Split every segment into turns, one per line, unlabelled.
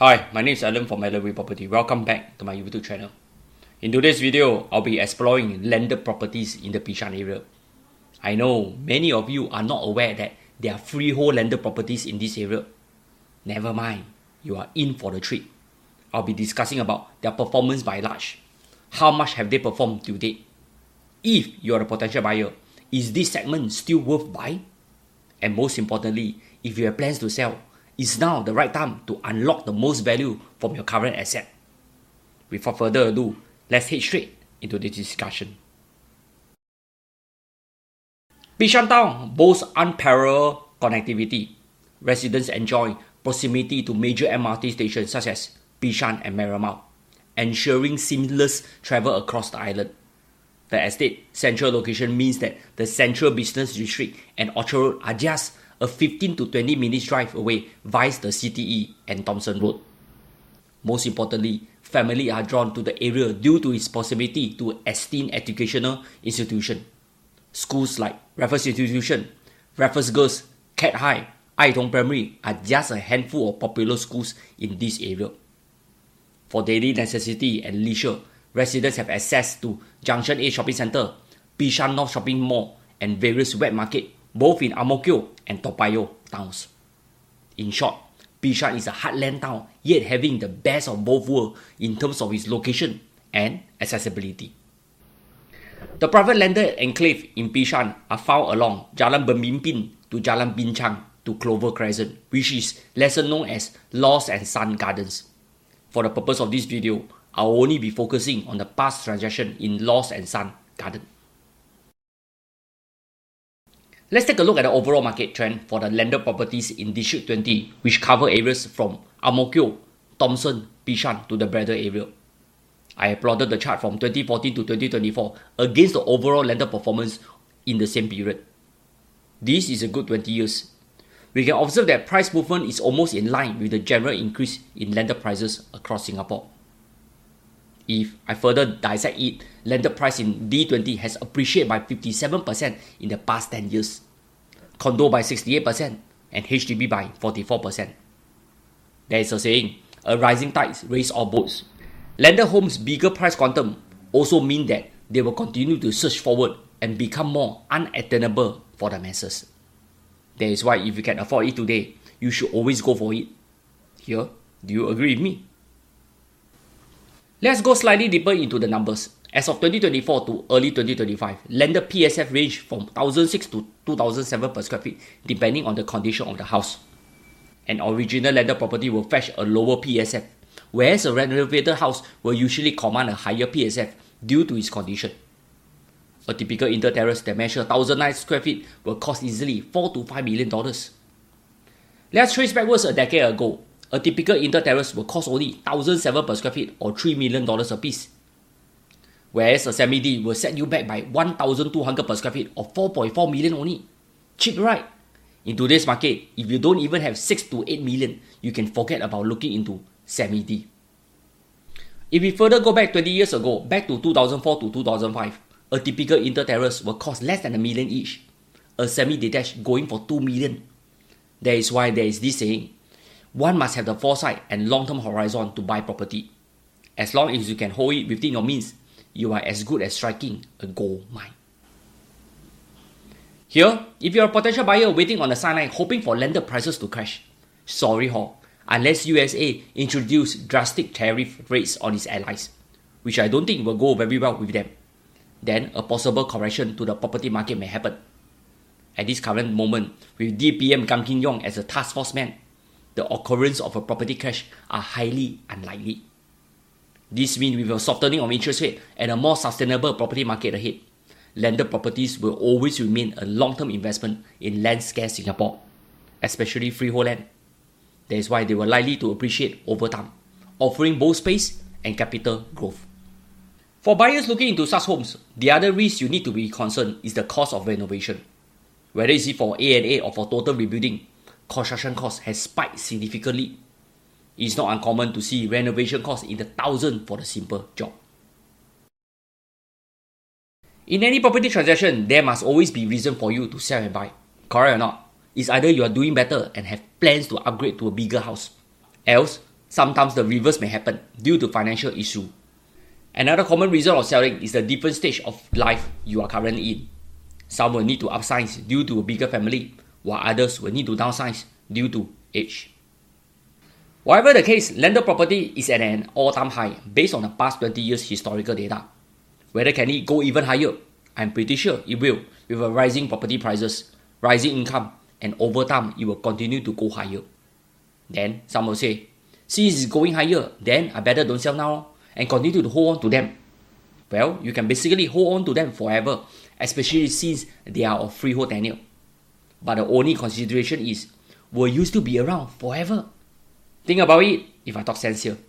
Hi, my name is Alan from Ellery Property. Welcome back to my YouTube channel. In today's video, I'll be exploring landed properties in the Bishan area. I know many of you are not aware that there are freehold landed properties in this area. Never mind, you are in for the treat. I'll be discussing about their performance by large. How much have they performed to date? If you are a potential buyer, is this segment still worth buying? And most importantly, if you have plans to sell, is now the right time to unlock the most value from your current asset? Without further ado, let's head straight into this discussion. Bishan Town boasts unparalleled connectivity. Residents enjoy proximity to major MRT stations such as Bishan and Marymount, ensuring seamless travel across the island. The estate's central location means that the Central Business District and Orchard Road are just a 15 to 20 minutes drive away via the CTE and Thomson Road. Most importantly, families are drawn to the area due to its proximity to esteemed educational institutions. Schools like Raffles Institution, Raffles Girls, Cat High, Ai Tong Primary are just a handful of popular schools in this area. For daily necessity and leisure, residents have access to Junction A Shopping Centre, Bishan North Shopping Mall, and various wet markets, both in Ang Mo Kio and Toa Payoh towns. In short, Bishan is a heartland town, yet having the best of both worlds in terms of its location and accessibility. The private landed enclave in Bishan are found along Jalan Pemimpin to Jalan Bincang to Clover Crescent, which is lesser known as Lost and Sun Gardens. For the purpose of this video, I'll only be focusing on the past transaction in Lost and Sun Garden. Let's take a look at the overall market trend for the landed properties in District 20, which cover areas from Ang Mo Kio, Thomson, Bishan to the Braddell area. I have plotted the chart from 2014 to 2024 against the overall landed performance in the same period. This is a good 20 years. We can observe that price movement is almost in line with the general increase in landed prices across Singapore. If I further dissect it, landed price in D20 has appreciated by 57% in the past 10 years, condo by 68%, and HDB by 44%. There is a saying, a rising tide raises all boats. Landed homes' bigger price quantum also mean that they will continue to surge forward and become more unattainable for the masses. That is why if you can afford it today, you should always go for it. Here, do you agree with me? Let's go slightly deeper into the numbers. As of 2024 to early 2025, landed PSF ranged from 1,006 to 2,007 per square feet, depending on the condition of the house. An original landed property will fetch a lower PSF, whereas a renovated house will usually command a higher PSF due to its condition. A typical inter-terrace that measures 1,009 square feet will cost easily $4 to $5 million. Let's trace backwards a decade ago. A typical inter-terrace will cost only 1,007 per square feet or $3 million a piece. Whereas a semi-D will set you back by 1,200 per square feet or 4.4 million only. Cheap, right? In today's market, if you don't even have 6 to 8 million, you can forget about looking into semi-D. If we further go back 20 years ago, back to 2004 to 2005, a typical inter-terrace will cost less than $1 million each. A semi-detached going for $2 million. That is why there is this saying, one must have the foresight and long-term horizon to buy property. As long as you can hold it within your means, you are as good as striking a gold mine. Here, if you are a potential buyer waiting on the sideline hoping for landed prices to crash, sorry ho, unless USA introduce drastic tariff rates on its allies, which I don't think will go very well with them, then a possible correction to the property market may happen. At this current moment, with DPM Gan Kim Yong as a task force man, the occurrence of a property crash are highly unlikely. This means with a softening of interest rate and a more sustainable property market ahead, landed properties will always remain a long-term investment in land-scarce Singapore, especially freehold land. That is why they were likely to appreciate over time, offering both space and capital growth. For buyers looking into such homes, the other risk you need to be concerned is the cost of renovation. Whether it is for A&A or for total rebuilding, construction costs has spiked significantly. It is not uncommon to see renovation costs in the thousands for the simple job. In any property transaction, there must always be reason for you to sell and buy. Correct or not? It's either you are doing better and have plans to upgrade to a bigger house, else Sometimes the reverse may happen due to financial issue. Another common reason of selling is the different stage of life you are currently in. Some will need to upsize due to a bigger family, while others will need to downsize due to age. Whatever the case, landed property is at an all-time high based on the past 20 years historical data. Whether can it go even higher? I'm pretty sure it will, with a rising property prices, rising income, and over time it will continue to go higher. Then some will say, since it's going higher, then I better don't sell now and continue to hold on to them. Well, you can basically hold on to them forever, especially since they are of freehold tenure. But the only consideration is, will you still be around forever? Think about it if I talk sense here.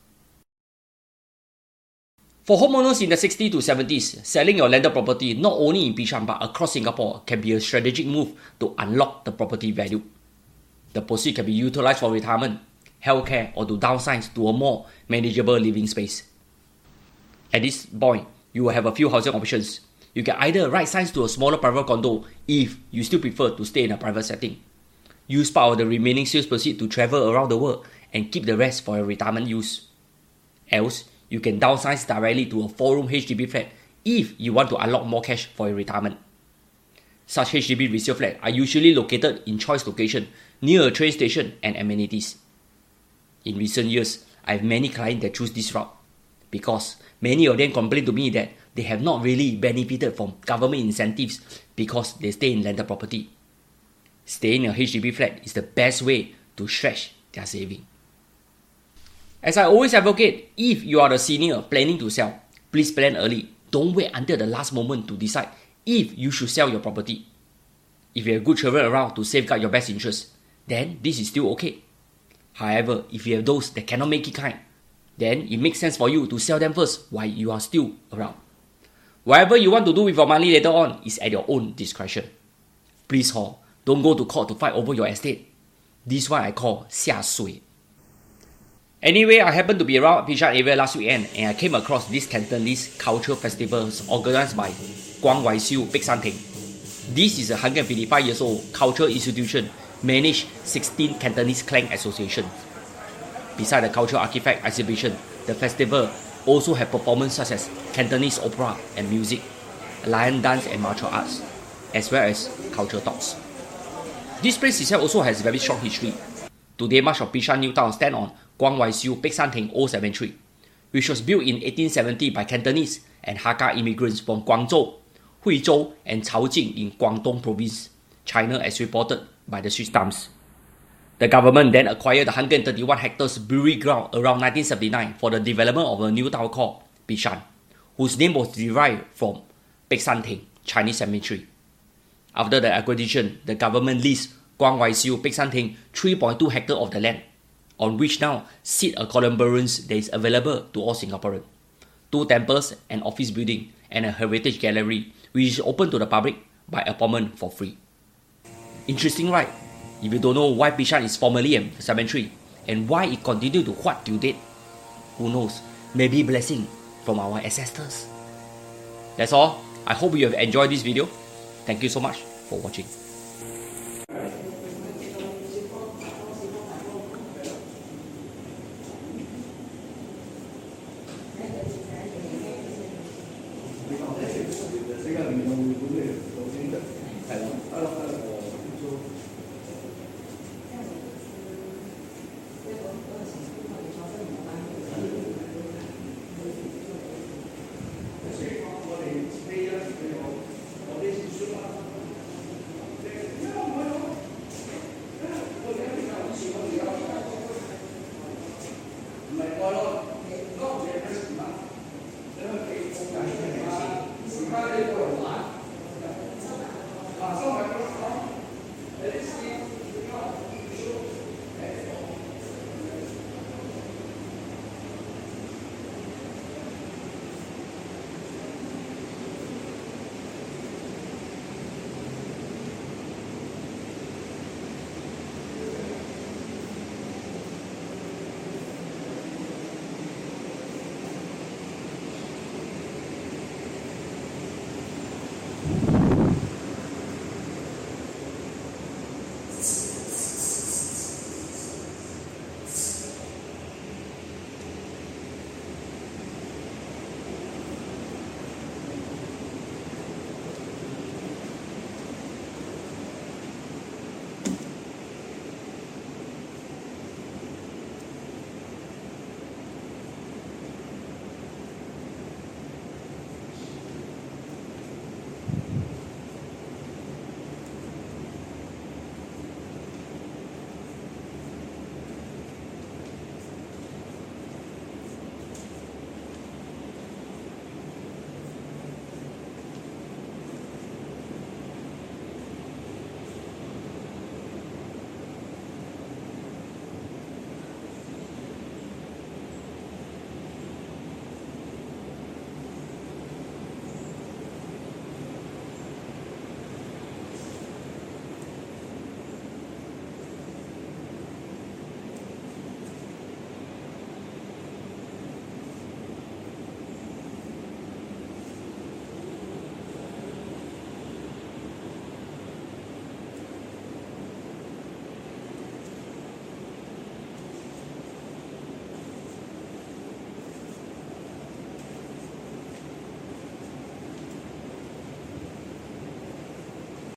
For homeowners in the 60s to 70s, selling your landed property not only in Bishan but across Singapore can be a strategic move to unlock the property value. The proceeds can be utilized for retirement, healthcare, or to downsize to a more manageable living space. At this point, you will have a few housing options. You can either right-size to a smaller private condo if you still prefer to stay in a private setting. Use part of the remaining sales proceeds to travel around the world and keep the rest for your retirement use. Else, you can downsize directly to a 4-room HDB flat if you want to unlock more cash for your retirement. Such HDB resale flats are usually located in choice location near a train station and amenities. In recent years, I have many clients that choose this route because many of them complain to me that they have not really benefited from government incentives because they stay in landed property. Staying in a HDB flat is the best way to stretch their saving. As I always advocate, if you are a senior planning to sell, please plan early. Don't wait until the last moment to decide if you should sell your property. If you have good children around to safeguard your best interest, then this is still okay. However, if you have those that cannot make it kind, then it makes sense for you to sell them first while you are still around. Whatever you want to do with your money later on is at your own discretion. Please don't go to court to fight over your estate. This one I call 下水. Anyway, I happened to be around Bishan area last weekend and I came across this Cantonese cultural festivals organized by Kwang Wai Siu Peck San Theng. This is a 155 years old cultural institution managed 16 Cantonese clan associations. Besides the cultural artifact exhibition, the festival also had performances such as Cantonese opera and music, lion dance and martial arts, as well as cultural talks. This place itself also has a very strong history. Today, much of Bishan New Town stand on Kwang Wai Siu Peck San Theng Old Cemetery, which was built in 1870 by Cantonese and Hakka immigrants from Guangzhou, Huizhou, and Caojing in Guangdong Province, China, as reported by the Straits Times. The government then acquired the 131 hectares burial ground around 1979 for the development of a new town called Bishan, whose name was derived from Peck San Theng Chinese Cemetery. After the acquisition, the government leased Kwang Wai Siu Peck San Theng 3.2 hectares of the land, on which now sit a columbarium that is available to all Singaporeans, 2 temples, an office building, and a heritage gallery which is open to the public by appointment for free. Interesting, right? If you don't know why Bishan is formerly a cemetery and why it continued to what till date, who knows, maybe blessing from our ancestors. That's all. I hope you have enjoyed this video. Thank you so much for watching.